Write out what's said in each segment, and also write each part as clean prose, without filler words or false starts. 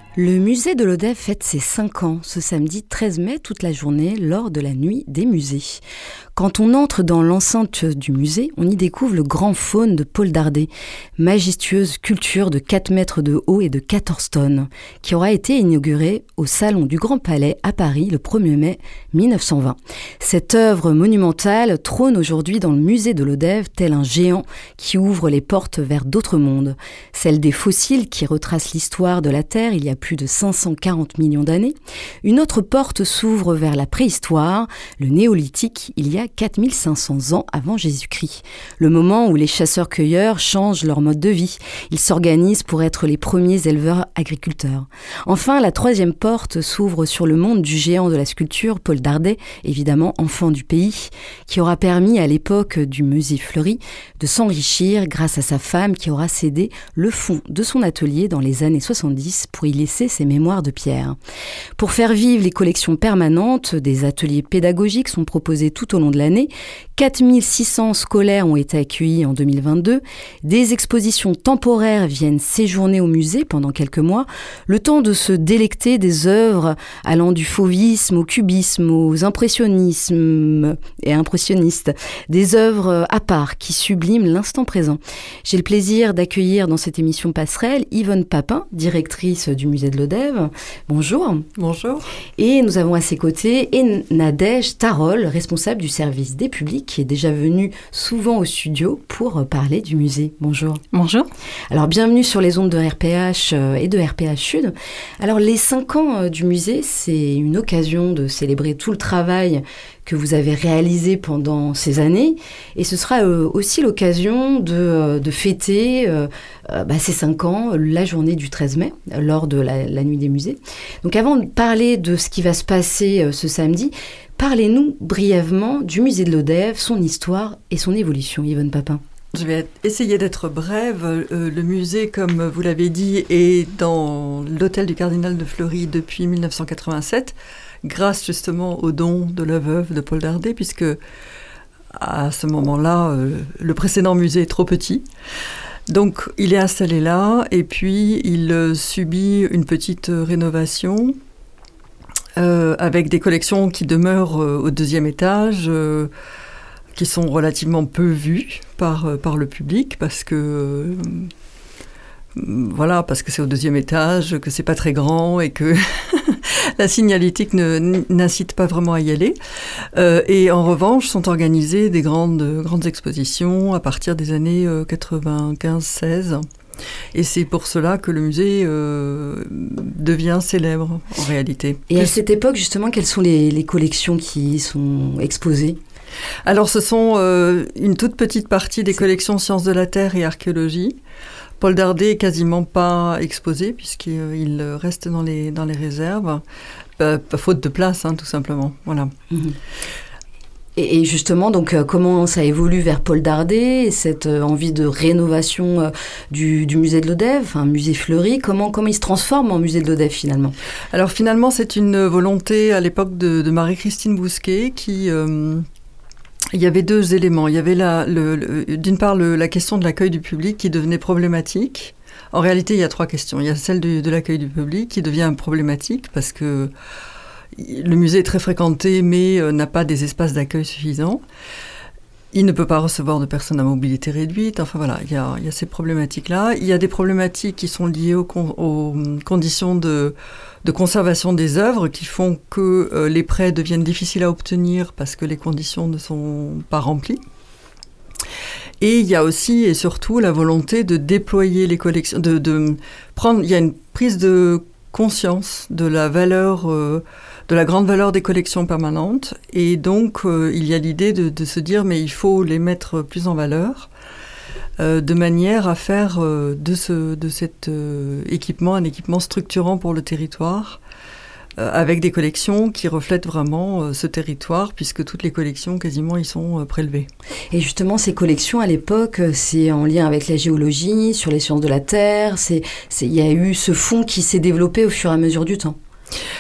Le musée de l'Odève fête ses 5 ans ce samedi 13 mai toute la journée lors de la nuit des musées. Quand on entre dans l'enceinte du musée, on y découvre le grand faune de Paul Dardet, majestueuse sculpture de 4 mètres de haut et de 14 tonnes, qui aura été inaugurée au Salon du Grand Palais à Paris le 1er mai 1920. Cette œuvre monumentale trône aujourd'hui dans le musée de l'Odève tel un géant qui ouvre les portes vers d'autres mondes. Celle des fossiles qui retrace l'histoire de la Terre il y a plus de 540 millions d'années. Une autre porte s'ouvre vers la préhistoire, le néolithique, il y a 4500 ans avant Jésus-Christ. Le moment où les chasseurs-cueilleurs changent leur mode de vie. Ils s'organisent pour être les premiers éleveurs-agriculteurs. Enfin, la troisième porte s'ouvre sur le monde du géant de la sculpture, Paul Dardet, évidemment enfant du pays, qui aura permis à l'époque du musée Fleury de s'enrichir grâce à sa femme qui aura cédé le fond de son atelier dans les années 70 pour y laisser ses mémoires de pierre. Pour faire vivre les collections permanentes, des ateliers pédagogiques sont proposés tout au long de l'année. 4600 scolaires ont été accueillis en 2022. Des expositions temporaires viennent séjourner au musée pendant quelques mois, le temps de se délecter des œuvres allant du fauvisme au cubisme, aux impressionnismes et impressionnistes, des œuvres à part qui subliment l'instant présent. J'ai le plaisir d'accueillir dans cette émission Passerelle Yvonne Papin, directrice du musée de l'Odève. Bonjour. Bonjour. Et nous avons à ses côtés Nadège Tarol, responsable du service des publics, qui est déjà venue souvent au studio pour parler du musée. Bonjour. Bonjour. Alors, bienvenue sur les ondes de RPH et de RPH Sud. Alors, les 5 ans du musée, c'est une occasion de célébrer tout le travail que vous avez réalisé pendant ces années. Et ce sera aussi l'occasion de fêter ces 5 ans, la journée du 13 mai, lors de la nuit des musées. Donc, avant de parler de ce qui va se passer ce samedi, parlez-nous brièvement du musée de l'Odève, son histoire et son évolution, Yvonne Papin. Je vais essayer d'être brève. Le musée, comme vous l'avez dit, est dans l'hôtel du Cardinal de Fleury depuis 1987, grâce justement au don de la veuve de Paul Dardet, puisque à ce moment-là, le précédent musée est trop petit. Donc il est installé là, et puis il subit une petite rénovation, avec des collections qui demeurent au 2e étage, qui sont relativement peu vues par le public, parce que c'est au 2e étage, que c'est pas très grand et que la signalétique n'incite pas vraiment à y aller. Et en revanche, sont organisées des grandes expositions à partir des années 95-16. Et c'est pour cela que le musée devient célèbre, en réalité. Et à cette époque, justement, quelles sont les collections qui sont exposées ? Alors, ce sont une toute petite partie des collections Sciences de la Terre et Archéologie. Paul Dardet est quasiment pas exposé, puisqu'il reste dans les réserves, faute de place, tout simplement. Voilà. Mmh. Et justement, donc, comment ça évolue vers Paul Dardet, cette envie de rénovation du musée de l'Odève, un musée Fleury, comment il se transforme en musée de l'Odève finalement ? Alors finalement, c'est une volonté à l'époque de Marie-Christine Bousquet qui... il y avait 2 éléments. Il y avait d'une part la question de l'accueil du public qui devenait problématique. En réalité, il y a 3 questions. Il y a celle de l'accueil du public qui devient problématique parce que le musée est très fréquenté, mais n'a pas des espaces d'accueil suffisants. Il ne peut pas recevoir de personnes à mobilité réduite. Enfin voilà, il y a ces problématiques-là. Il y a des problématiques qui sont liées aux conditions de conservation des œuvres qui font que les prêts deviennent difficiles à obtenir parce que les conditions ne sont pas remplies. Et il y a aussi et surtout la volonté de déployer les collections, il y a une prise de conscience de la valeur, de la grande valeur des collections permanentes. Et donc, il y a l'idée de se dire, mais il faut les mettre plus en valeur, de manière à faire de cet équipement un équipement structurant pour le territoire, avec des collections qui reflètent vraiment ce territoire, puisque toutes les collections, quasiment, y sont prélevées. Et justement, ces collections, à l'époque, c'est en lien avec la géologie, sur les sciences de la Terre, il y a eu ce fonds qui s'est développé au fur et à mesure du temps.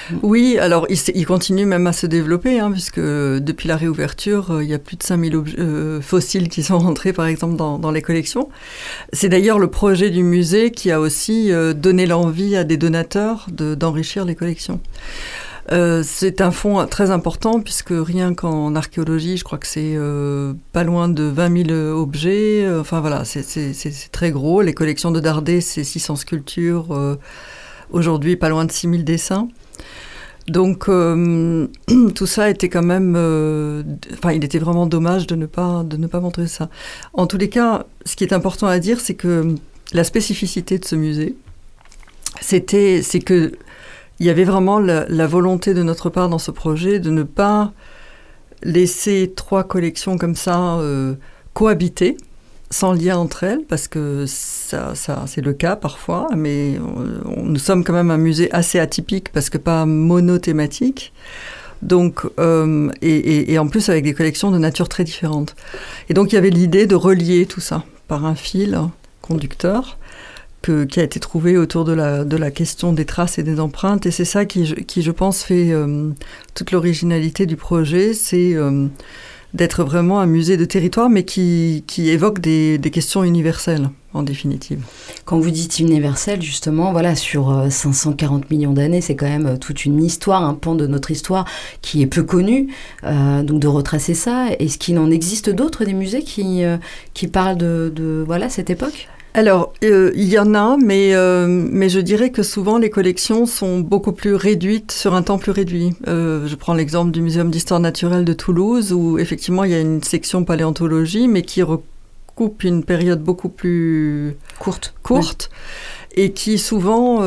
Oui, alors il continue même à se développer, puisque depuis la réouverture, il y a plus de 5000 fossiles qui sont rentrés, par exemple, dans les collections. C'est d'ailleurs le projet du musée qui a aussi donné l'envie à des donateurs d'enrichir les collections. C'est un fonds très important, puisque rien qu'en archéologie, je crois que c'est pas loin de 20 000 objets. Enfin voilà, c'est très gros. Les collections de Dardet, c'est 600 sculptures. Aujourd'hui, pas loin de 6 000 dessins. Donc, tout ça était quand même... il était vraiment dommage de ne pas montrer ça. En tous les cas, ce qui est important à dire, c'est que la spécificité de ce musée, c'est que il y avait vraiment la volonté de notre part dans ce projet de ne pas laisser 3 collections comme ça cohabiter, sans lien entre elles, parce que ça c'est le cas parfois, mais nous sommes quand même un musée assez atypique, parce que pas monothématique, donc, et en plus avec des collections de nature très différentes. Et donc il y avait l'idée de relier tout ça par un fil conducteur, qui a été trouvé autour de la question des traces et des empreintes, et c'est ça qui je pense, fait toute l'originalité du projet, c'est d'être vraiment un musée de territoire, mais qui évoque des questions universelles, en définitive. Quand vous dites universel, justement, voilà, sur 540 millions d'années, c'est quand même toute une histoire, un pan de notre histoire qui est peu connu, donc de retracer ça. Est-ce qu'il en existe d'autres, des musées qui parlent de voilà, cette époque ? Alors, il y en a, mais je dirais que souvent les collections sont beaucoup plus réduites sur un temps plus réduit. Je prends l'exemple du Muséum d'histoire naturelle de Toulouse, où effectivement il y a une section paléontologie, mais qui recoupe une période beaucoup plus courte, ouais. Et qui souvent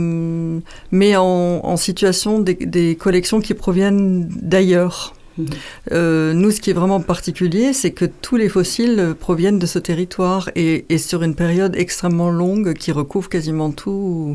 met en situation des collections qui proviennent d'ailleurs. Nous, ce qui est vraiment particulier, c'est que tous les fossiles proviennent de ce territoire et sur une période extrêmement longue qui recouvre quasiment tout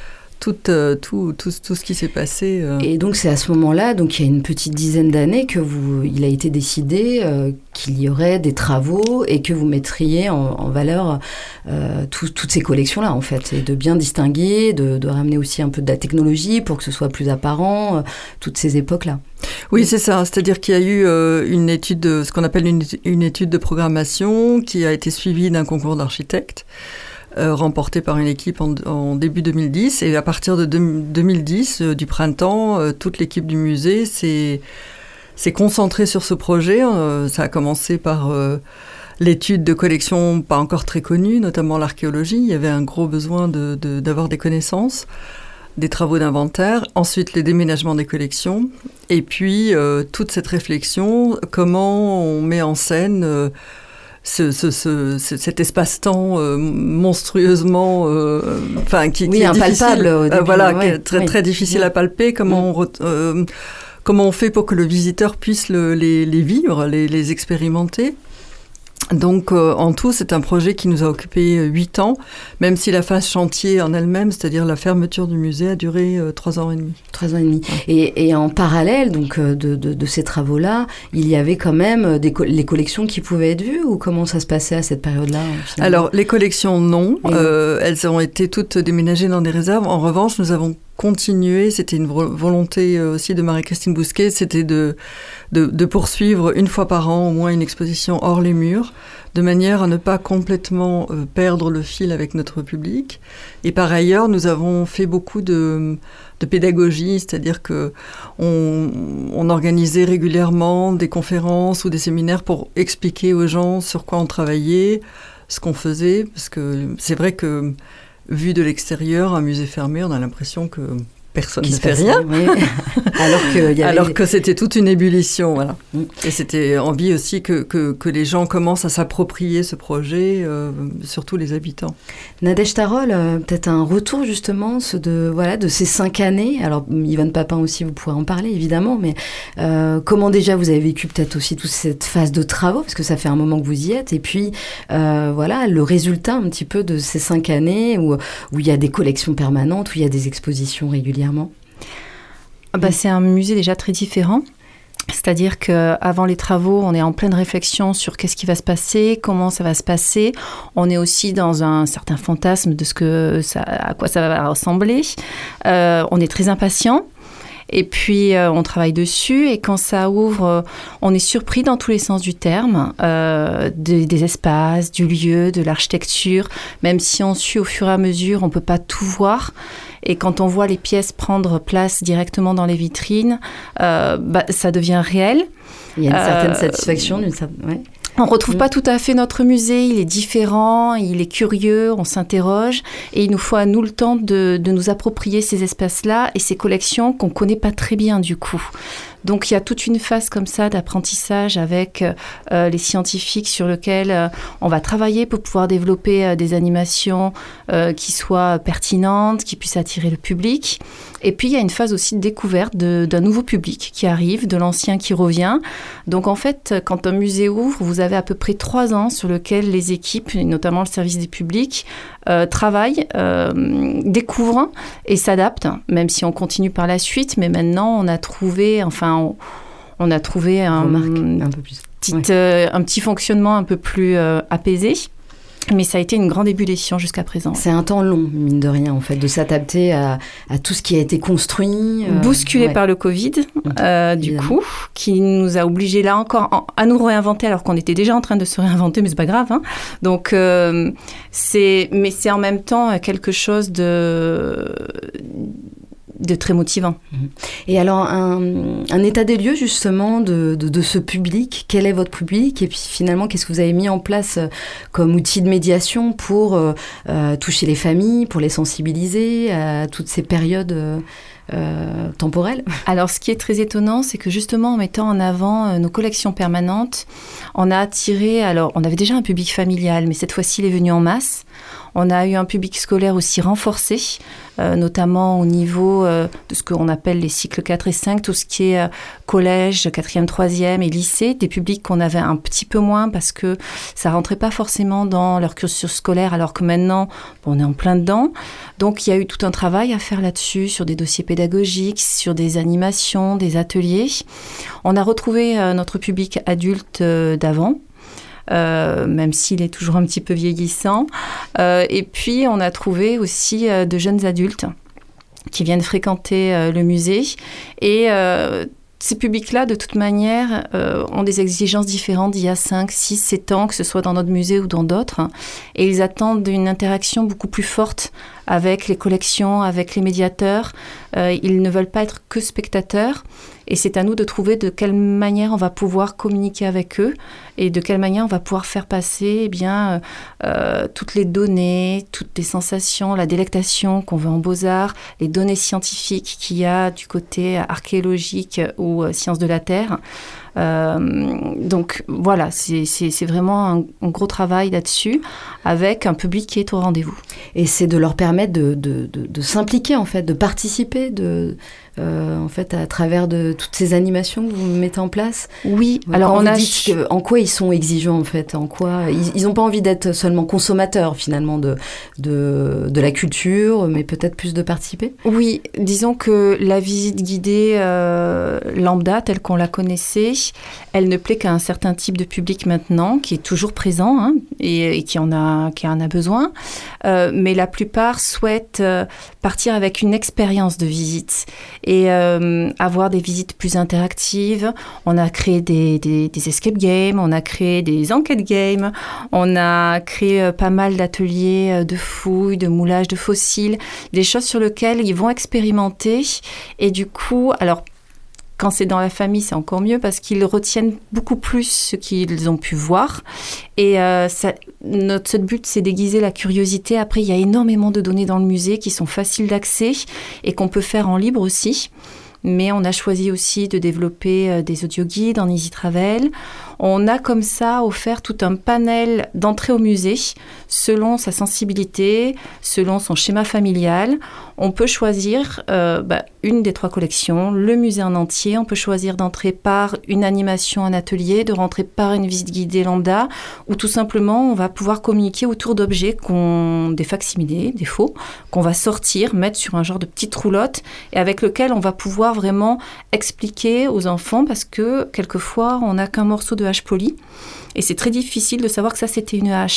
ce qui s'est passé. Et donc c'est à ce moment-là, donc il y a une petite dizaine d'années, il a été décidé qu'il y aurait des travaux et que vous mettriez en valeur toutes ces collections-là, en fait, et de bien distinguer, de ramener aussi un peu de la technologie pour que ce soit plus apparent, toutes ces époques-là. Oui, c'est ça. C'est-à-dire qu'il y a eu une étude, ce qu'on appelle une étude de programmation qui a été suivie d'un concours d'architectes. Remporté par une équipe en début 2010. Et à partir de 2010, du printemps, toute l'équipe du musée s'est concentrée sur ce projet. Ça a commencé par l'étude de collections pas encore très connues, notamment l'archéologie. Il y avait un gros besoin d'avoir des connaissances, des travaux d'inventaire. Ensuite, les déménagements des collections. Et puis, toute cette réflexion, comment on met en scène... cet espace-temps monstrueusement, qui est impalpable au début, voilà, qui est très difficile à palper. Comment on fait pour que le visiteur puisse les vivre, les expérimenter. Donc, en tout, c'est un projet qui nous a occupé 8 ans, même si la phase chantier en elle-même, c'est-à-dire la fermeture du musée, a duré 3 ans et demi. 3 ans et demi. Et en parallèle donc, de ces travaux-là, il y avait quand même les collections qui pouvaient être vues, ou comment ça se passait à cette période-là, finalement ? Alors, les collections, non. Elles ont été toutes déménagées dans des réserves. En revanche, nous avons continué, c'était une volonté aussi de Marie-Christine Bousquet, c'était de poursuivre une fois par an au moins une exposition hors les murs, de manière à ne pas complètement perdre le fil avec notre public. Et par ailleurs, nous avons fait beaucoup de pédagogie, c'est-à-dire que on organisait régulièrement des conférences ou des séminaires pour expliquer aux gens sur quoi on travaillait, ce qu'on faisait, parce que c'est vrai que vu de l'extérieur, un musée fermé, on a l'impression que personne ne fait rien. Oui. Alors que c'était toute une ébullition. Voilà. Et c'était envie aussi que les gens commencent à s'approprier ce projet, surtout les habitants. Nadège Tarol, peut-être un retour justement de ces 5 années. Alors Yvonne Papin aussi, vous pourrez en parler évidemment, mais comment déjà vous avez vécu peut-être aussi toute cette phase de travaux, parce que ça fait un moment que vous y êtes, et puis le résultat un petit peu de ces 5 années où il y a des collections permanentes, où il y a des expositions régulièrement. C'est un musée déjà très différent. C'est-à-dire qu'avant les travaux, on est en pleine réflexion sur qu'est-ce qui va se passer, comment ça va se passer. On est aussi dans un certain fantasme de à quoi ça va ressembler. On est très impatient. Et puis, on travaille dessus. Et quand ça ouvre, on est surpris dans tous les sens du terme, des espaces, du lieu, de l'architecture. Même si on suit au fur et à mesure, on ne peut pas tout voir. Et quand on voit les pièces prendre place directement dans les vitrines, ça devient réel. Il y a une certaine satisfaction. Ouais. On ne retrouve pas tout à fait notre musée, il est différent, il est curieux, on s'interroge et il nous faut à nous le temps de nous approprier ces espaces-là et ces collections qu'on ne connaît pas très bien du coup. Donc il y a toute une phase comme ça d'apprentissage avec les scientifiques sur lequel on va travailler pour pouvoir développer des animations qui soient pertinentes, qui puissent attirer le public. Et puis il y a une phase aussi de découverte d'un nouveau public qui arrive, de l'ancien qui revient. Donc en fait, quand un musée ouvre, vous avez à peu près 3 ans sur lequel les équipes, et notamment le service des publics, travaillent, découvrent et s'adaptent, même si on continue par la suite. Mais maintenant, on a trouvé, on a trouvé un petit fonctionnement un peu plus apaisé. Mais ça a été une grande ébullition jusqu'à présent. C'est un temps long, mine de rien, en fait, de s'adapter à tout ce qui a été construit. Bousculé par le Covid, du coup, qui nous a obligés là encore à nous réinventer alors qu'on était déjà en train de se réinventer, mais c'est pas grave. Hein. Donc, c'est en même temps quelque chose de très motivant. Et alors, un état des lieux, justement, de ce public. Quel est votre public? Et puis, finalement, qu'est-ce que vous avez mis en place comme outil de médiation pour toucher les familles, pour les sensibiliser à toutes ces périodes temporelles? Alors, ce qui est très étonnant, c'est que justement, en mettant en avant nos collections permanentes, on a attiré... Alors, on avait déjà un public familial, mais cette fois-ci, il est venu en masse. On a eu un public scolaire aussi renforcé, notamment au niveau de ce qu'on appelle les cycles 4 et 5, tout ce qui est collège, 4e, 3e et lycée, des publics qu'on avait un petit peu moins parce que ça ne rentrait pas forcément dans leur cursus scolaire, alors que maintenant, on est en plein dedans. Donc, il y a eu tout un travail à faire là-dessus, sur des dossiers pédagogiques, sur des animations, des ateliers. On a retrouvé notre public adulte d'avant. Même s'il est toujours un petit peu vieillissant. Et puis, on a trouvé aussi de jeunes adultes qui viennent fréquenter le musée. Et ces publics-là, de toute manière, ont des exigences différentes d'il y a 5, 6, 7 ans, que ce soit dans notre musée ou dans d'autres. Et ils attendent une interaction beaucoup plus forte avec les collections, avec les médiateurs. Ils ne veulent pas être que spectateurs. Et c'est à nous de trouver de quelle manière on va pouvoir communiquer avec eux et de quelle manière on va pouvoir faire passer toutes les données, toutes les sensations, la délectation qu'on veut en Beaux-Arts, les données scientifiques qu'il y a du côté archéologique ou sciences de la Terre. Donc voilà, c'est vraiment un gros travail là-dessus avec un public qui est au rendez-vous. Et c'est de leur permettre de s'impliquer en fait, de participer, en fait, à travers de toutes ces animations que vous mettez en place. Oui. Alors on a dit en quoi ils sont exigeants en fait, en quoi ils n'ont pas envie d'être seulement consommateurs finalement de la culture, mais peut-être plus de participer. Oui, disons que la visite guidée lambda telle qu'on la connaissait, elle ne plaît qu'à un certain type de public maintenant, qui est toujours présent hein, et qui en a besoin. Mais la plupart souhaitent partir avec une expérience de visite et avoir des visites plus interactives. On a créé des escape games, on a créé des enquête games, on a créé pas mal d'ateliers de fouilles, de moulage de fossiles, des choses sur lesquelles ils vont expérimenter. Et du coup, alors quand c'est dans la famille, c'est encore mieux parce qu'ils retiennent beaucoup plus ce qu'ils ont pu voir. Et notre seul but, c'est d'aiguiser la curiosité. Après, il y a énormément de données dans le musée qui sont faciles d'accès et qu'on peut faire en libre aussi. Mais on a choisi aussi de développer des audioguides en Easy Travel. On a comme ça offert tout un panel d'entrée au musée selon sa sensibilité, selon son schéma familial. On peut choisir une des 3 collections, le musée en entier. On peut choisir d'entrer par une animation, un atelier, de rentrer par une visite guidée lambda, ou tout simplement, on va pouvoir communiquer autour d'objets, des facsimilés, des faux, qu'on va sortir, mettre sur un genre de petite roulotte, et avec lequel on va pouvoir vraiment expliquer aux enfants, parce que quelquefois, on n'a qu'un morceau de hache polie, et c'est très difficile de savoir que ça, c'était une hache.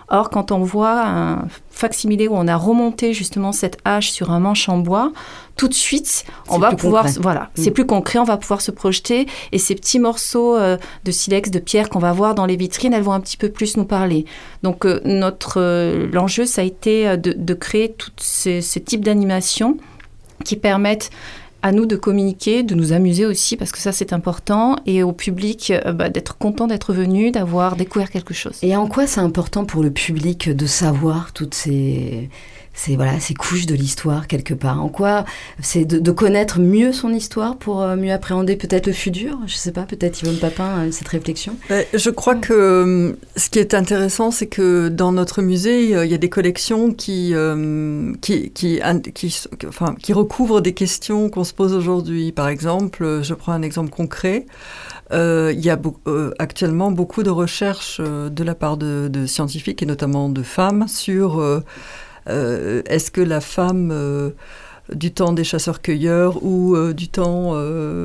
Or, quand on voit un facsimilé où on a remonté justement cette hache sur un manche en bois, tout de suite, on va pouvoir... Concret. Voilà, c'est plus concret, on va pouvoir se projeter. Et ces petits morceaux de silex, de pierre qu'on va voir dans les vitrines, elles vont un petit peu plus nous parler. Donc, l'enjeu, ça a été de créer tous ces types d'animations qui permettent à nous de communiquer, de nous amuser aussi, parce que ça, c'est important, et au public d'être content d'être venu, d'avoir découvert quelque chose. Et en quoi c'est important pour le public de savoir toutes ces couches de l'histoire, quelque part? En quoi c'est de connaître mieux son histoire pour mieux appréhender peut-être le futur? Je ne sais pas, peut-être Yvonne Papin, cette réflexion? Je crois que ce qui est intéressant, c'est que dans notre musée, il y a des collections qui recouvrent des questions qu'on se pose aujourd'hui. Par exemple, je prends un exemple concret. Il y a actuellement beaucoup de recherches de la part de scientifiques et notamment de femmes sur... est-ce que la femme du temps des chasseurs-cueilleurs ou du temps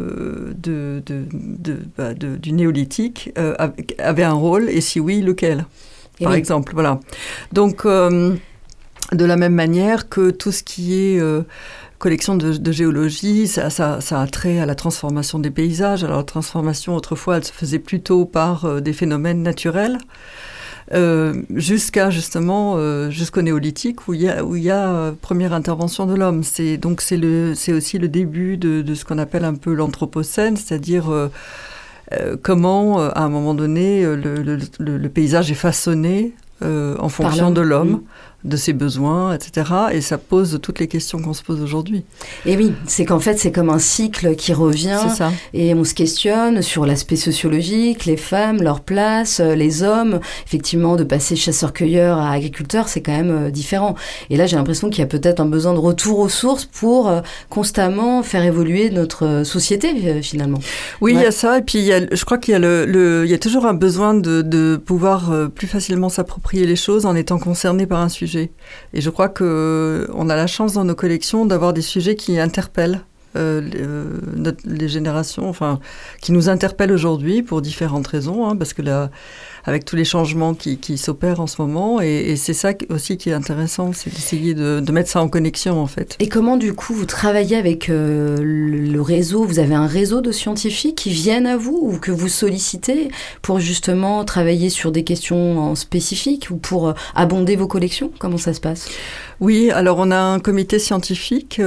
du néolithique avait un rôle, et si oui, lequel, par exemple, voilà. Donc, de la même manière que tout ce qui est collection de géologie, ça a trait à la transformation des paysages. Alors, la transformation, autrefois, elle se faisait plutôt par des phénomènes naturels. Jusqu'au néolithique où il y a première intervention de l'homme. C'est aussi le début de ce qu'on appelle un peu l'anthropocène, c'est-à-dire comment à un moment donné le paysage est façonné en fonction de l'homme, de ses besoins, etc. Et ça pose toutes les questions qu'on se pose aujourd'hui. Et oui, c'est qu'en fait, c'est comme un cycle qui revient. C'est ça. Et on se questionne sur l'aspect sociologique, les femmes, leur place, les hommes. Effectivement, de passer chasseur-cueilleur à agriculteur, c'est quand même différent. Et là, j'ai l'impression qu'il y a peut-être un besoin de retour aux sources pour constamment faire évoluer notre société, finalement. Oui, il y a ça. Et puis, je crois qu'il y a toujours un besoin de pouvoir plus facilement s'approprier les choses en étant concerné par un sujet. Et je crois qu'on a la chance dans nos collections d'avoir des sujets qui interpellent les générations, enfin, qui nous interpellent aujourd'hui pour différentes raisons, parce que là, avec tous les changements qui s'opèrent en ce moment, et c'est ça aussi qui est intéressant, c'est d'essayer de mettre ça en connexion, en fait. Et comment, du coup, vous travaillez avec le réseau? Vous avez un réseau de scientifiques qui viennent à vous ou que vous sollicitez pour justement travailler sur des questions spécifiques ou pour abonder vos collections? Comment ça se passe? Oui, alors on a un comité scientifique,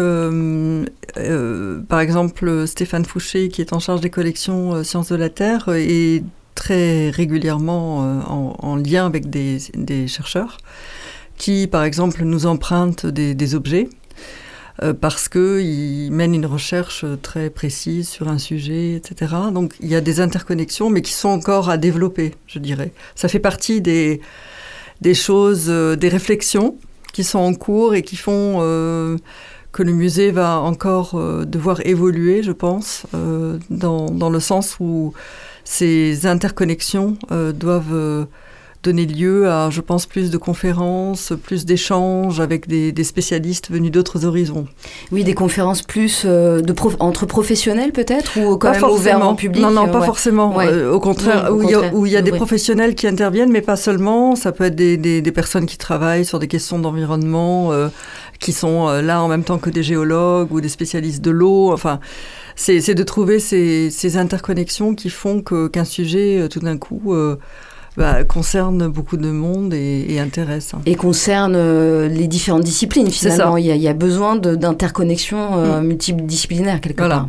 par exemple Stéphane Fouché, qui est en charge des collections Sciences de la Terre, et très régulièrement en lien avec des chercheurs qui, par exemple, nous empruntent des objets parce qu'ils mènent une recherche très précise sur un sujet, etc. Donc, il y a des interconnexions, mais qui sont encore à développer, je dirais. Ça fait partie des choses, des réflexions qui sont en cours et qui font que le musée va encore devoir évoluer, je pense, dans le sens où ces interconnexions doivent donner lieu à, je pense, plus de conférences, plus d'échanges avec des spécialistes venus d'autres horizons. Oui, des conférences plus entre professionnels peut-être, ou quand même ouvertes en public? Non, pas forcément. Au contraire, où il y a des professionnels qui interviennent, mais pas seulement. Ça peut être des personnes qui travaillent sur des questions d'environnement, qui sont là en même temps que des géologues ou des spécialistes de l'eau. Enfin, c'est de trouver ces interconnexions qui font qu'un sujet, tout d'un coup, concerne beaucoup de monde et intéresse. Et concerne les différentes disciplines, finalement. Il y a besoin d'interconnexions multidisciplinaires, quelque part.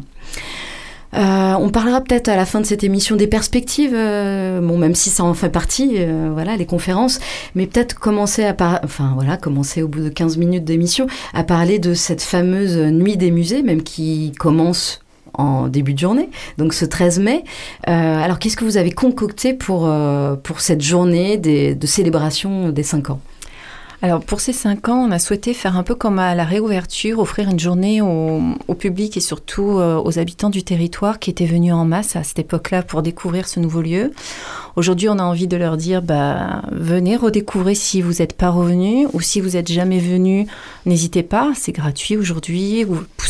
On parlera peut-être à la fin de cette émission des perspectives, même si ça en fait partie, les conférences, mais peut-être commencer au bout de 15 minutes d'émission à parler de cette fameuse nuit des musées, même qui commence en début de journée, donc ce 13 mai. Alors, qu'est-ce que vous avez concocté pour cette journée de célébration des 5 ans ? Alors, pour ces 5 ans, on a souhaité faire un peu comme à la réouverture, offrir une journée au public et surtout aux habitants du territoire qui étaient venus en masse à cette époque-là pour découvrir ce nouveau lieu. Aujourd'hui, on a envie de leur dire, venez redécouvrir si vous n'êtes pas revenus ou si vous n'êtes jamais venus, n'hésitez pas, c'est gratuit aujourd'hui.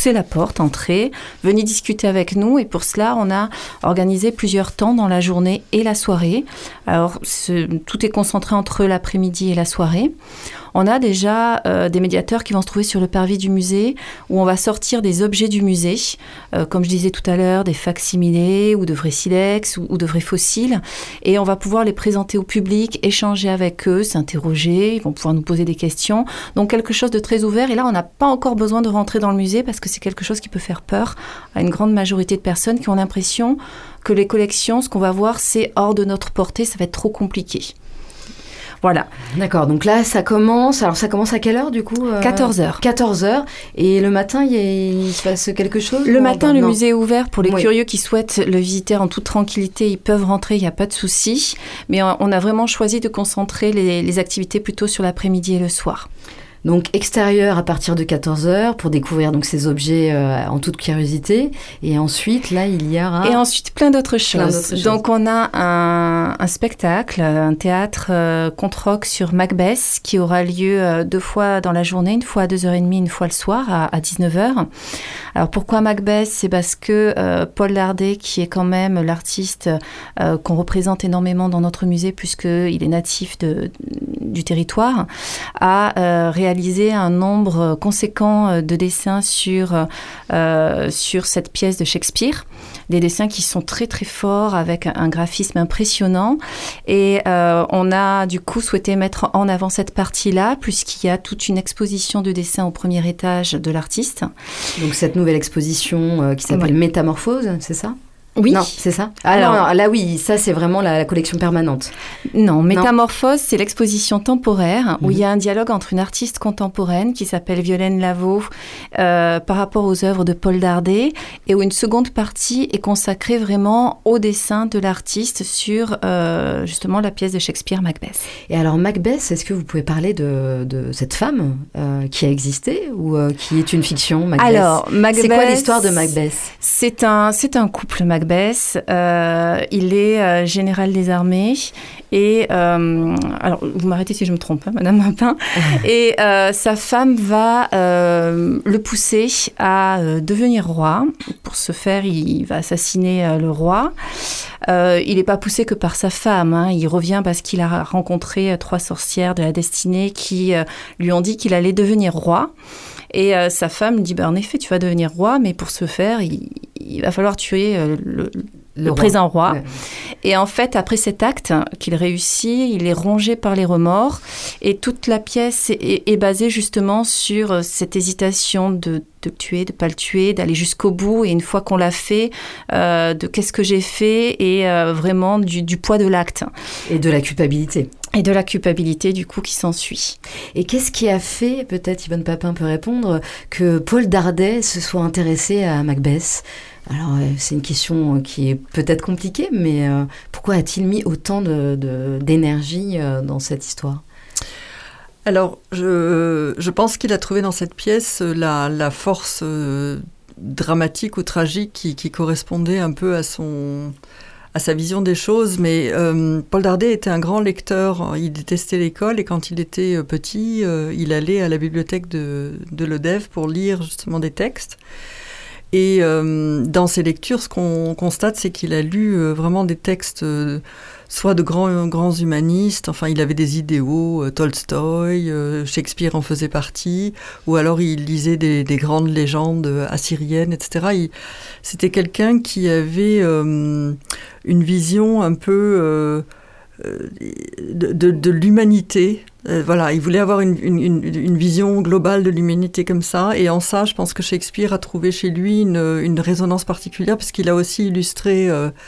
poussez la porte, entrez, venez discuter avec nous. Et pour cela, on a organisé plusieurs temps dans la journée et la soirée. Alors, tout est concentré entre l'après-midi et la soirée. On a déjà des médiateurs qui vont se trouver sur le parvis du musée où on va sortir des objets du musée, comme je disais tout à l'heure, des facsimilés ou de vrais silex ou de vrais fossiles. Et on va pouvoir les présenter au public, échanger avec eux, s'interroger, ils vont pouvoir nous poser des questions. Donc quelque chose de très ouvert. Et là, on n'a pas encore besoin de rentrer dans le musée parce que c'est quelque chose qui peut faire peur à une grande majorité de personnes qui ont l'impression que les collections, ce qu'on va voir, c'est hors de notre portée, ça va être trop compliqué. Voilà. D'accord, donc là, ça commence. Alors, ça commence à quelle heure, du coup 14h. 14h. Et le matin, il se passe quelque chose Le matin, le musée est ouvert pour les curieux qui souhaitent le visiter en toute tranquillité. Ils peuvent rentrer, il n'y a pas de souci. Mais on a vraiment choisi de concentrer les activités plutôt sur l'après-midi et le soir. Donc extérieur à partir de 14h pour découvrir donc ces objets en toute curiosité. Et ensuite, là, il y aura... Et ensuite, plein d'autres choses. Donc on a un spectacle, un théâtre contre-rock sur Macbeth qui aura lieu 2 fois dans la journée, une fois à 2h30, une fois le soir à 19h. Alors pourquoi Macbeth ? C'est parce que Paul Dardet, qui est quand même l'artiste qu'on représente énormément dans notre musée puisqu'il est natif du territoire, a réalisé un nombre conséquent de dessins sur cette pièce de Shakespeare. Des dessins qui sont très très forts avec un graphisme impressionnant. Et on a du coup souhaité mettre en avant cette partie-là puisqu'il y a toute une exposition de dessins au premier étage de l'artiste. Donc cette nouvelle exposition qui s'appelle Métamorphose, c'est ça ? Oui. Non, c'est ça. Alors, non, là, oui, ça, c'est vraiment la collection permanente. Non, Métamorphose, c'est l'exposition temporaire où il y a un dialogue entre une artiste contemporaine qui s'appelle Violaine Lavaux par rapport aux œuvres de Paul Dardet et où une seconde partie est consacrée vraiment au dessin de l'artiste sur justement la pièce de Shakespeare, Macbeth. Et alors, Macbeth, est-ce que vous pouvez parler de cette femme qui a existé ou qui est une fiction, Macbeth ? Alors, Macbeth... C'est quoi l'histoire de Macbeth ? C'est un couple, Macbeth. Il est général des armées et alors vous m'arrêtez si je me trompe, hein, Madame Mapin. Et sa femme va le pousser à devenir roi. Pour ce faire, il va assassiner le roi. Il n'est pas poussé que par sa femme. Hein. Il revient parce qu'il a rencontré 3 sorcières de la destinée qui lui ont dit qu'il allait devenir roi. Et sa femme lui dit, en effet, tu vas devenir roi, mais pour ce faire, il va falloir tuer le présent roi. Ouais. Et en fait, après cet acte qu'il réussit, il est rongé par les remords. Et toute la pièce est basée justement sur cette hésitation de le tuer, de ne pas le tuer, d'aller jusqu'au bout. Et une fois qu'on l'a fait, de qu'est-ce que j'ai fait et vraiment du poids de l'acte. Et de la culpabilité. Et de la culpabilité, du coup, qui s'ensuit. Et qu'est-ce qui a fait, peut-être Yvonne Papin peut répondre, que Paul Dardet se soit intéressé à Macbeth ? Alors, c'est une question qui est peut-être compliquée, mais pourquoi a-t-il mis autant d'énergie dans cette histoire ? Alors, je pense qu'il a trouvé dans cette pièce la force dramatique ou tragique qui correspondait un peu à sa vision des choses, mais Paul Dardet était un grand lecteur, il détestait l'école et quand il était petit, il allait à la bibliothèque de l'EDEV pour lire justement des textes. Et dans ses lectures, ce qu'on constate, c'est qu'il a lu vraiment des textes soit de grands humanistes, enfin il avait des idéaux, Tolstoï, Shakespeare en faisait partie, ou alors il lisait des grandes légendes assyriennes, etc. C'était quelqu'un qui avait une vision un peu de l'humanité. Voilà, il voulait avoir une vision globale de l'humanité comme ça, et en ça, je pense que Shakespeare a trouvé chez lui une résonance particulière, parce qu'il a aussi illustré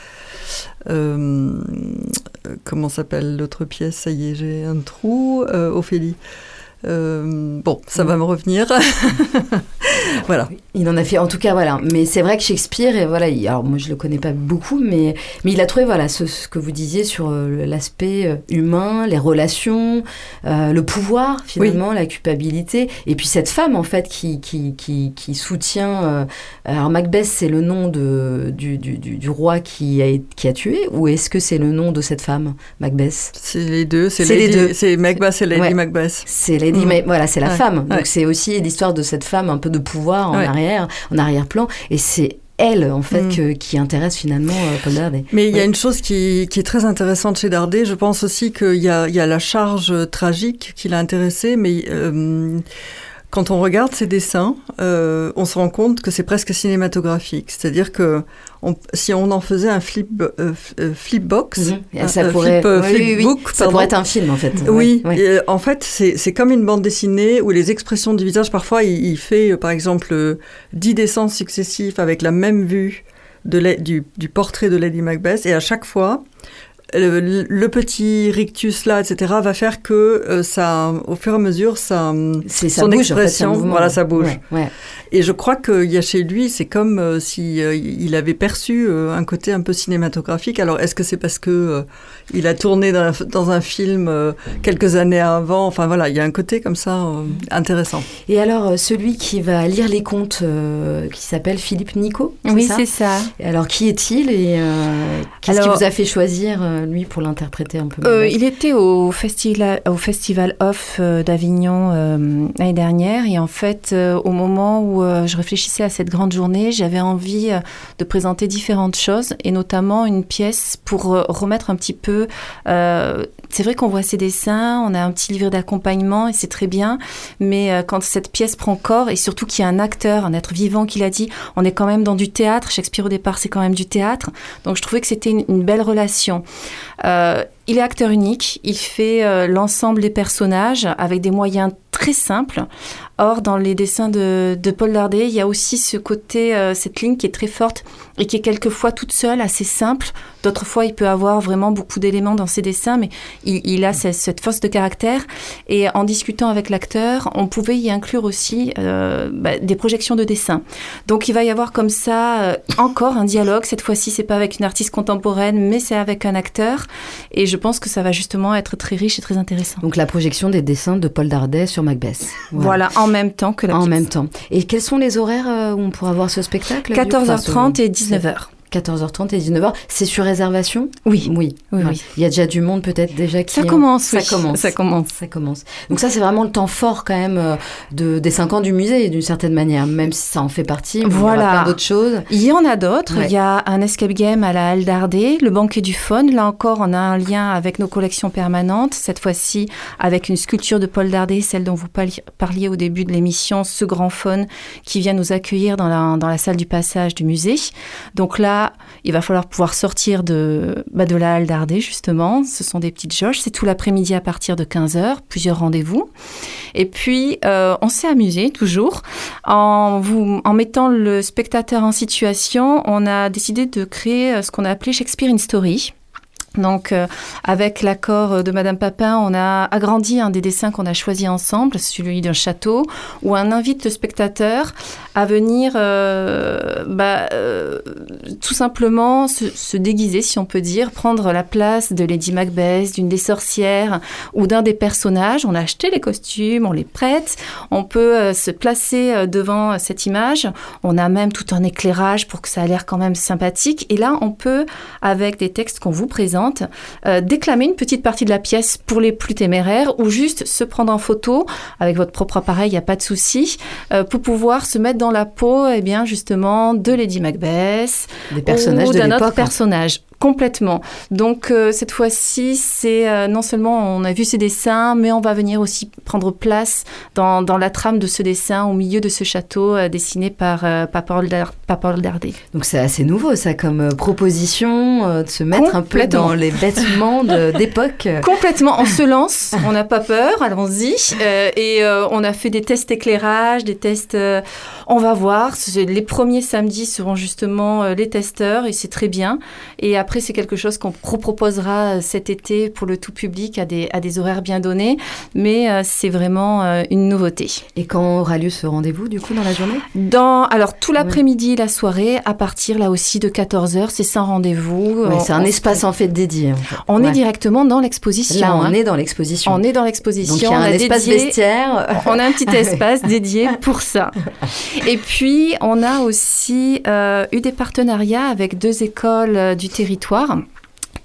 comment s'appelle l'autre pièce, ça y est, j'ai un trou, Ophélie. Bon, ça va me revenir. Voilà. Il en a fait, en tout cas, voilà. Mais c'est vrai que Shakespeare, et voilà, alors moi je le connais pas beaucoup, mais il a trouvé, voilà, ce que vous disiez sur l'aspect humain, les relations, le pouvoir, finalement, la culpabilité, et puis cette femme, en fait, qui soutient. Alors Macbeth, c'est le nom du roi qui a tué, ou est-ce que c'est le nom de cette femme, Macbeth ? C'est les deux. C'est les deux. C'est Macbeth, c'est Lady Macbeth. C'est Lady, voilà, c'est la femme. Donc c'est aussi l'histoire de cette femme, un peu de pouvoir pouvoir en arrière-plan, et c'est elle, en fait, qui intéresse finalement Paul Dardet. Mais il y a une chose qui est très intéressante chez Dardet. Je pense aussi qu'il y a la charge tragique qui l'a intéressé, mais quand on regarde ses dessins, on se rend compte que c'est presque cinématographique. C'est-à-dire que si on en faisait un flipbox, ça pourrait être un film, en fait. Oui, et, en fait, c'est comme une bande dessinée où les expressions du visage, parfois, il fait, par exemple, 10 dessins successifs avec la même vue du portrait de Lady Macbeth, et à chaque fois, le petit rictus là, etc., va faire que ça, au fur et à mesure, son bouge, expression, en fait, voilà, ça bouge. Ouais. Et je crois qu'il y a chez lui, c'est comme si il avait perçu un côté un peu cinématographique. Alors, est-ce que c'est parce que il a tourné dans un film quelques années avant? Enfin voilà, il y a un côté comme ça intéressant. Et alors, celui qui va lire les contes, qui s'appelle Philippe Nicot, c'est ça. Et alors, qui est-il et qu'est-ce qui vous a fait choisir lui pour l'interpréter un peu il était au Festival Off d'Avignon l'année dernière, et en fait, au moment où je réfléchissais à cette grande journée, j'avais envie de présenter différentes choses, et notamment une pièce pour remettre un petit peu... c'est vrai qu'on voit ses dessins, on a un petit livret d'accompagnement, et c'est très bien, mais quand cette pièce prend corps, et surtout qu'il y a un acteur, un être vivant qui l'a dit, on est quand même dans du théâtre. Shakespeare, au départ, c'est quand même du théâtre. Donc, je trouvais que c'était une belle relation. Il est acteur unique, il fait l'ensemble des personnages avec des moyens très simples. Or, dans les dessins de Paul Dardet, il y a aussi ce côté, cette ligne qui est très forte et qui est quelquefois toute seule, assez simple. D'autres fois, il peut avoir vraiment beaucoup d'éléments dans ses dessins, mais il a cette force de caractère. Et en discutant avec l'acteur, on pouvait y inclure aussi des projections de dessins. Donc, il va y avoir comme ça encore un dialogue. Cette fois-ci, c'est pas avec une artiste contemporaine, mais c'est avec un acteur. Et je pense que ça va justement être très riche et très intéressant. Donc, la projection des dessins de Paul Dardet sur Macbeth. Voilà, en même temps que la pièce. En même temps. Et quels sont les horaires où on pourra voir ce spectacle? 14h30 et 19h. 14h30 et 19h. C'est sur réservation? Oui. Il y a déjà du monde peut-être déjà qui... Ça commence. Donc ça, c'est vraiment le temps fort quand même des 5 ans du musée, d'une certaine manière, même si ça en fait partie. Voilà. Il y aura plein d'autres choses. Il y en a d'autres. Ouais. Il y a un escape game à la Halle Dardet, le banquet du faune. Là encore, on a un lien avec nos collections permanentes. Cette fois-ci, avec une sculpture de Paul Dardet, celle dont vous parliez au début de l'émission, ce grand faune qui vient nous accueillir dans la salle du passage du musée. Donc là, il va falloir pouvoir sortir de la Halle Dardet, justement. Ce sont des petites jauges. C'est tout l'après-midi à partir de 15h, plusieurs rendez-vous. Et puis, on s'est amusé, toujours. En mettant le spectateur en situation, on a décidé de créer ce qu'on a appelé Shakespeare in Story. Donc, avec l'accord de Madame Papin, on a agrandi un des dessins qu'on a choisi ensemble, celui d'un château, où on invite le spectateur à venir tout simplement se déguiser, si on peut dire, prendre la place de Lady Macbeth, d'une des sorcières ou d'un des personnages. On a acheté les costumes, on les prête, on peut se placer devant cette image. On a même tout un éclairage pour que ça a l'air quand même sympathique. Et là, on peut, avec des textes qu'on vous présente, déclamer une petite partie de la pièce pour les plus téméraires, ou juste se prendre en photo avec votre propre appareil, il n'y a pas de souci, pour pouvoir se mettre dans la peau, justement, de Lady Macbeth, des personnages ou de d'un l'époque, autre personnage. Complètement. Donc, cette fois-ci, c'est non seulement on a vu ces dessins, mais on va venir aussi prendre place dans la trame de ce dessin au milieu de ce château dessiné par Paul Dardet. Donc, c'est assez nouveau, ça, comme proposition, de se mettre un peu dans les vêtements d'époque. Complètement. On se lance, on n'a pas peur, allons-y. Et on a fait des tests éclairage, des tests... on va voir. Les premiers samedis seront justement les testeurs, et c'est très bien. Et après, c'est quelque chose qu'on proposera cet été pour le tout public à des horaires bien donnés. Mais c'est vraiment une nouveauté. Et quand aura lieu ce rendez-vous, du coup, dans la journée? Alors, tout l'après-midi, la soirée, à partir, là aussi, de 14h, c'est sans rendez-vous. Ouais, c'est un espace, en fait, dédié. En fait. On est directement dans l'exposition. Là, on est dans l'exposition. On est dans l'exposition. Donc, il y a un espace vestiaire. On a un petit espace dédié pour ça. Et puis, on a aussi eu des partenariats avec 2 écoles du territoire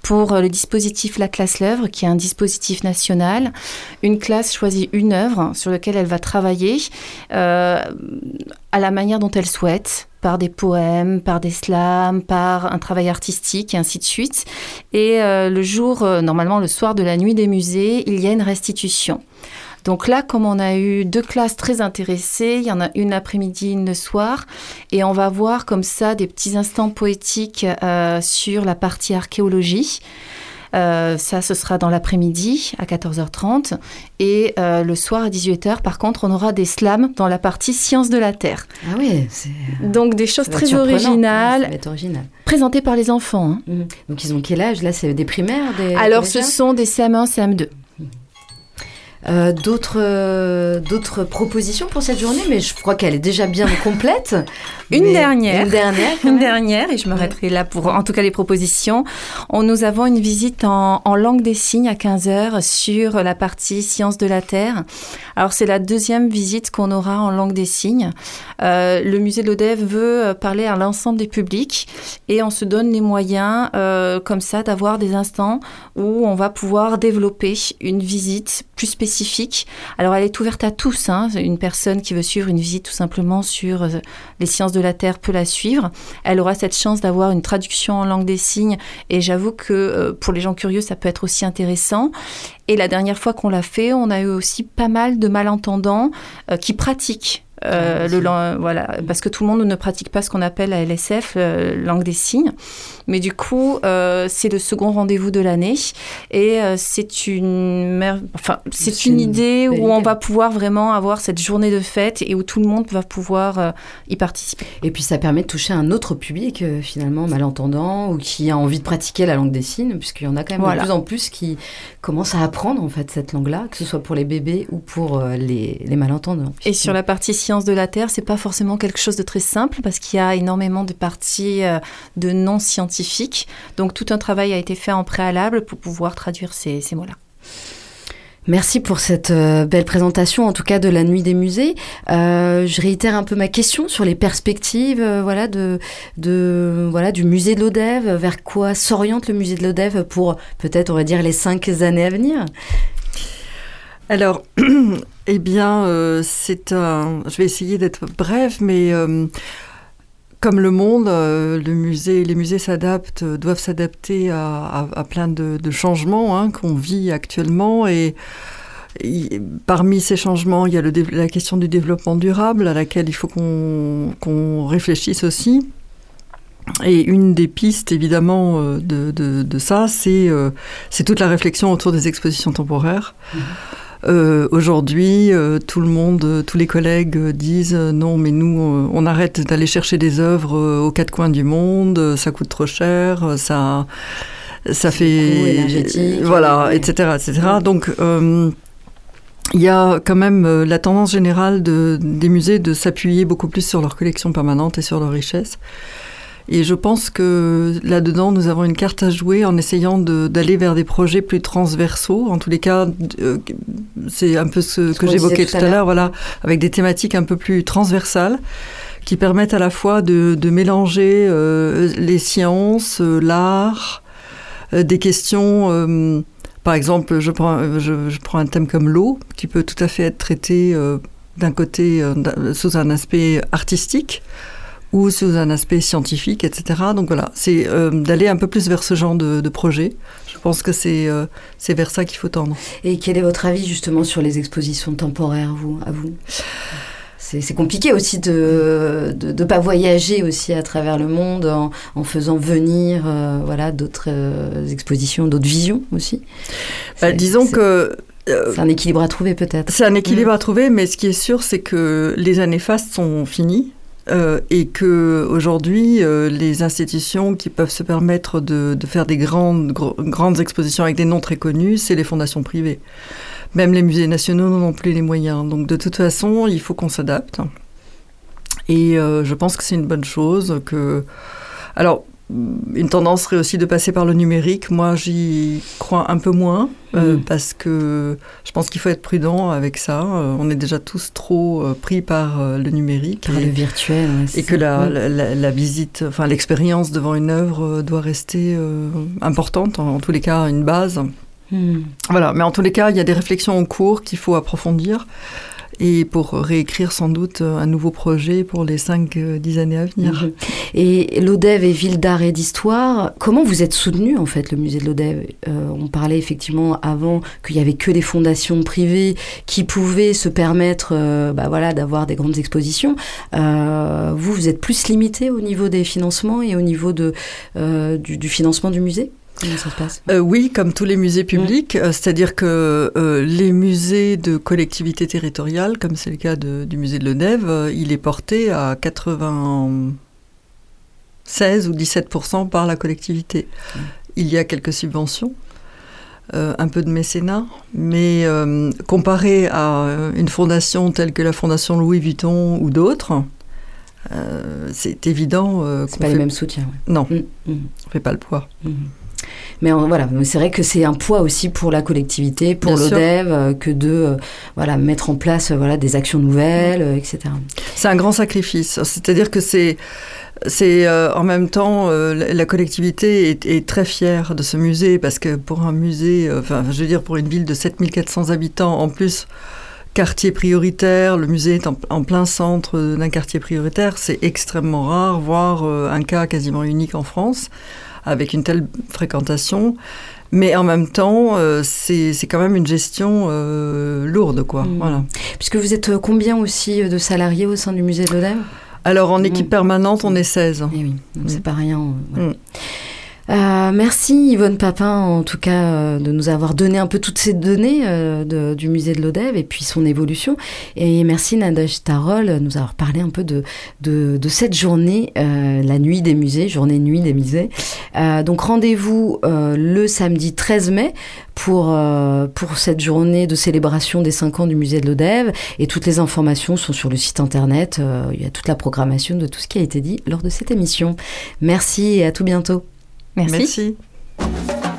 pour le dispositif La Classe l'œuvre, qui est un dispositif national. Une classe choisit une œuvre sur laquelle elle va travailler à la manière dont elle souhaite, par des poèmes, par des slams, par un travail artistique, et ainsi de suite. Et le jour, normalement le soir de la nuit des musées, il y a une restitution. Donc là, comme on a eu 2 classes très intéressées, il y en a une l'après-midi, une le soir, et on va voir comme ça des petits instants poétiques sur la partie archéologie. Ça, ce sera dans l'après-midi à 14h30. Et le soir à 18h, par contre, on aura des slams dans la partie sciences de la Terre. Ah oui, donc des choses très originales. Ça va être original. Présentées par les enfants. Hein. Donc ils ont quel âge? Là, c'est des primaires, Alors, ce sont des CM1, CM2. D'autres propositions pour cette journée, mais je crois qu'elle est déjà bien complète. Une dernière, et je m'arrêterai là pour, en tout cas, les propositions. Nous avons une visite en langue des signes à 15h sur la partie sciences de la Terre. Alors, c'est la 2e visite qu'on aura en langue des signes. Le musée de l'Odève veut parler à l'ensemble des publics et on se donne les moyens, comme ça, d'avoir des instants où on va pouvoir développer une visite plus spécifique. Alors, elle est ouverte à tous. Hein. Une personne qui veut suivre une visite tout simplement sur les sciences de la Terre peut la suivre. Elle aura cette chance d'avoir une traduction en langue des signes et j'avoue que pour les gens curieux, ça peut être aussi intéressant. Et la dernière fois qu'on l'a fait, on a eu aussi pas mal de malentendants qui pratiquent. Voilà, parce que tout le monde ne pratique pas ce qu'on appelle la LSF, langue des signes. Mais du coup, c'est le second rendez-vous de l'année et c'est une idée où on va pouvoir vraiment avoir cette journée de fête et où tout le monde va pouvoir y participer. Et puis ça permet de toucher un autre public finalement malentendant ou qui a envie de pratiquer la langue des signes, puisqu'il y en a quand même de plus en plus qui commencent à apprendre en fait cette langue-là, que ce soit pour les bébés ou pour les malentendants. Et sur la partie sciences de la Terre, c'est pas forcément quelque chose de très simple parce qu'il y a énormément de parties de non scientifiques. Donc tout un travail a été fait en préalable pour pouvoir traduire ces mots-là. Merci pour cette belle présentation, en tout cas de la Nuit des musées. Je réitère un peu ma question sur les perspectives du musée de l'Odève. Vers quoi s'oriente le musée de l'Odève pour peut-être, on va dire, les 5 années à venir ? Alors, je vais essayer d'être brève, mais comme le monde, les musées doivent s'adapter à plein de changements qu'on vit actuellement. Et parmi ces changements, il y a la question du développement durable à laquelle il faut qu'on réfléchisse aussi. Et une des pistes, évidemment, de ça, c'est toute la réflexion autour des expositions temporaires. Aujourd'hui, tous les collègues disent non, mais nous, on arrête d'aller chercher des œuvres aux 4 coins du monde, ça coûte trop cher, ça fait énergétique, etc., etc. Donc, il y a quand même la tendance générale des musées de s'appuyer beaucoup plus sur leur collection permanente et sur leur richesse. Et je pense que là-dedans, nous avons une carte à jouer en essayant d'aller vers des projets plus transversaux. En tous les cas, c'est un peu ce que j'évoquais tout à l'heure, voilà, avec des thématiques un peu plus transversales qui permettent à la fois de mélanger les sciences, l'art, des questions. Par exemple, je prends un thème comme l'eau, qui peut tout à fait être traité d'un côté sous un aspect artistique, ou sous un aspect scientifique, etc. Donc voilà, c'est d'aller un peu plus vers ce genre de projet. Je pense que c'est vers ça qu'il faut tendre. Et quel est votre avis justement sur les expositions temporaires, à vous ? C'est compliqué aussi de pas voyager aussi à travers le monde en faisant venir d'autres expositions, d'autres visions aussi. Disons que c'est un équilibre à trouver peut-être. C'est un équilibre à trouver, mais ce qui est sûr, c'est que les années fastes sont finies. Et qu'aujourd'hui, les institutions qui peuvent se permettre de faire des grandes expositions avec des noms très connus, c'est les fondations privées. Même les musées nationaux n'ont plus les moyens. Donc de toute façon, il faut qu'on s'adapte. Et je pense que c'est une bonne chose. Alors, une tendance serait aussi de passer par le numérique. Moi, j'y crois un peu moins parce que je pense qu'il faut être prudent avec ça. On est déjà tous trop pris par le numérique. Par le virtuel. Et que la visite, enfin l'expérience devant une œuvre doit rester importante, en tous les cas une base. Voilà, mais en tous les cas, il y a des réflexions en cours qu'il faut approfondir. Et pour réécrire sans doute un nouveau projet pour les 5-10 années à venir. Et l'ODEV est ville d'art et d'histoire. Comment vous êtes soutenu, en fait, le musée de l'ODEV ? On parlait effectivement avant qu'il n'y avait que des fondations privées qui pouvaient se permettre d'avoir des grandes expositions. Vous êtes plus limité au niveau des financements et au niveau du financement du musée ? Comment ça se passe ? Oui, comme tous les musées publics, c'est-à-dire que les musées de collectivités territoriales, comme c'est le cas du musée de l'ODEV, il est porté à 96 ou 17% par la collectivité. Il y a quelques subventions, un peu de mécénat, mais comparé à une fondation telle que la Fondation Louis Vuitton ou d'autres, c'est évident c'est pas les mêmes soutiens. Ouais. Non, on ne fait pas le poids. Mais c'est vrai que c'est un poids aussi pour la collectivité, pour l'ODEV, que de mettre en place des actions nouvelles, etc. C'est un grand sacrifice. C'est-à-dire que c'est en même temps, la collectivité est très fière de ce musée, parce que pour un musée, pour une ville de 7400 habitants, en plus, quartier prioritaire, le musée est en plein centre d'un quartier prioritaire, c'est extrêmement rare, voire un cas quasiment unique en France, avec une telle fréquentation. Mais en même temps, c'est quand même une gestion lourde, quoi. Voilà. Puisque vous êtes combien aussi de salariés au sein du musée de l'ODEV ? Alors, en équipe permanente, on est 16. Et oui, donc c'est pas rien. Voilà. Merci Yvonne Papin, en tout cas, de nous avoir donné un peu toutes ces données du musée de l'ODEV et puis son évolution. Et merci Nadège Tarol de nous avoir parlé un peu de cette journée, la nuit des musées, journée-nuit des musées. Donc rendez-vous le samedi 13 mai pour cette journée de célébration des 5 ans du musée de l'ODEV. Et toutes les informations sont sur le site internet. Il y a toute la programmation de tout ce qui a été dit lors de cette émission. Merci et à tout bientôt. Merci.